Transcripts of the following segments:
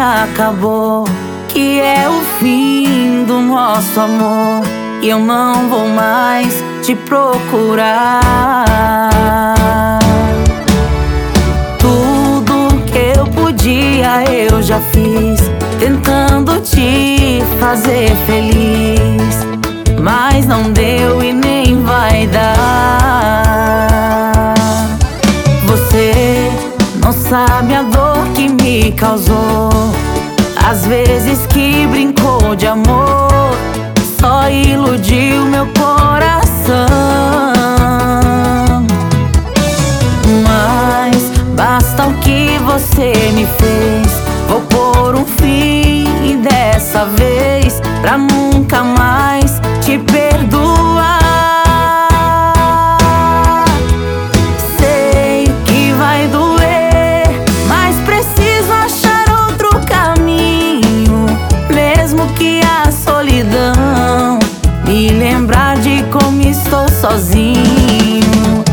acabou, que é o fim do nosso amor, e eu não vou mais te procurar. Tudo que eu podia eu já fiz, tentando te fazer feliz, mas não deu e nem vai dar. Você não sabe a dor que me causou, as vezes que brincou de amor, só iludiu meu coração. Mas basta o que você me fez, vou pôr um fim dessa vez, pra nunca mais te perdoar. Sei que vai doer, mas preciso achar outro caminho, mesmo que a solidão me lembrar de como estou sozinho.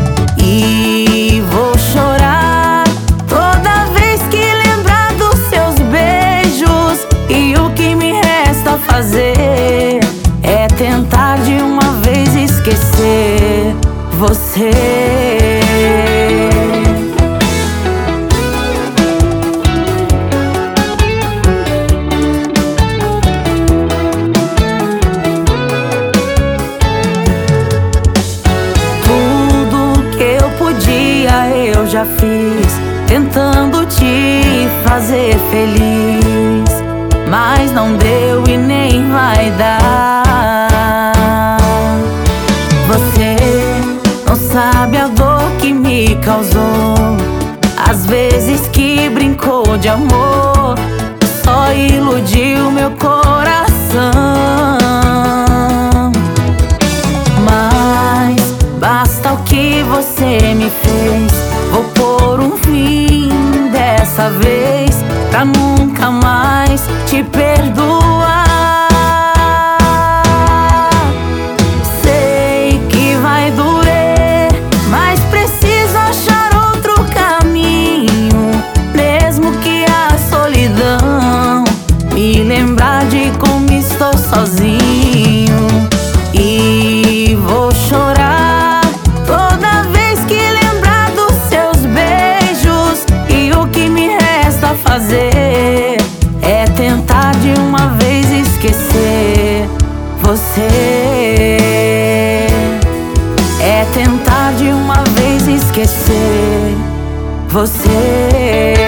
E vou chorar toda vez que lembrar dos seus beijos, e o que me resta fazer é tentar de uma vez esquecer você. Eu já fiz, tentando te fazer feliz, mas não deu e nem vai dar. Você não sabe a dor que me causou, as vezes que brincou de amor, só iludiu meu coração. Mas basta o que você me fez, vou pôr um fim dessa vez, pra nunca mais te perdoar. Sei que vai doer, mas preciso achar outro caminho, mesmo que a solidão me lembrar de como estou sozinho. E vou chorar toda vez que lembrar dos seus beijos, e o que me resta fazer é tentar de uma vez esquecer você. É tentar de uma vez esquecer você.